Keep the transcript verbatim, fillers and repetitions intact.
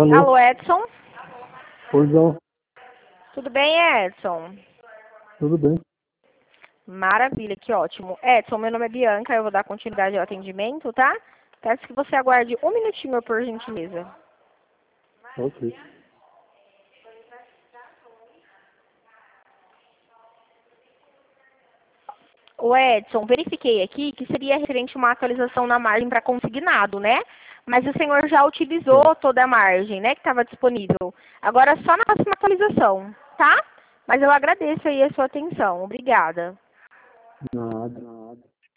Alô? Alô, Edson? Pois não, Tudo bem, Edson? tudo bem. Maravilha, que ótimo. Edson, meu nome é Bianca, eu vou dar continuidade ao atendimento, tá? Peço que você aguarde um minutinho, por gentileza. Ok. O Edson, verifiquei aqui que seria referente a uma atualização na margem para consignado, né? Mas o senhor já utilizou toda a margem, né, que estava disponível. Agora só na próxima atualização, tá? Mas eu agradeço aí a sua atenção. Obrigada. Nada, nada.